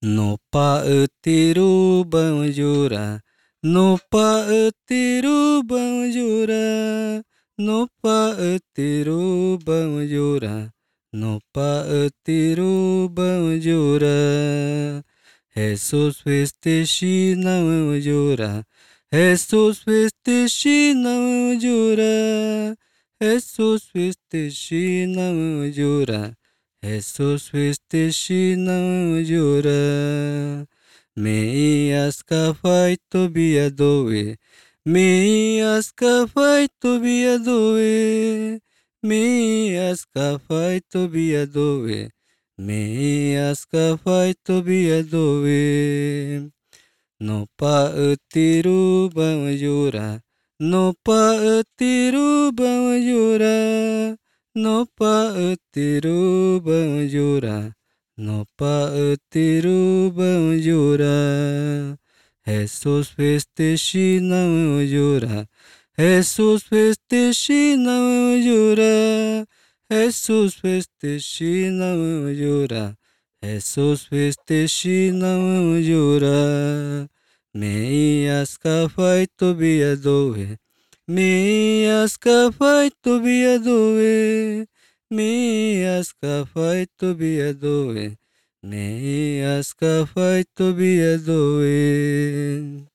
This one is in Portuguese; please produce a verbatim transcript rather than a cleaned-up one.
No paetiru banjura, no paetiru banjura, no paetiru banjura, no paetiru banjura. Jesus vestishi banjura, Jesus vestishi banjura, Jesus vestishi banjura. Jesus vestishi não jura, meias cafai tobia doe, meias cafai tobia doe, meias cafai tobia doe, meias cafai tobia doe. No paetiru banjura, no paetiru banjura. No paetiru banjura, no paetiru banjura. Jesus vestishi banjura, Jesus vestishi banjura, Jesus vestishi banjura, Jesus vestishi banjura. Meias cafai tobia doe. Meias cafai tobia doe, meias cafai tobia doe, meias cafai tobia doe.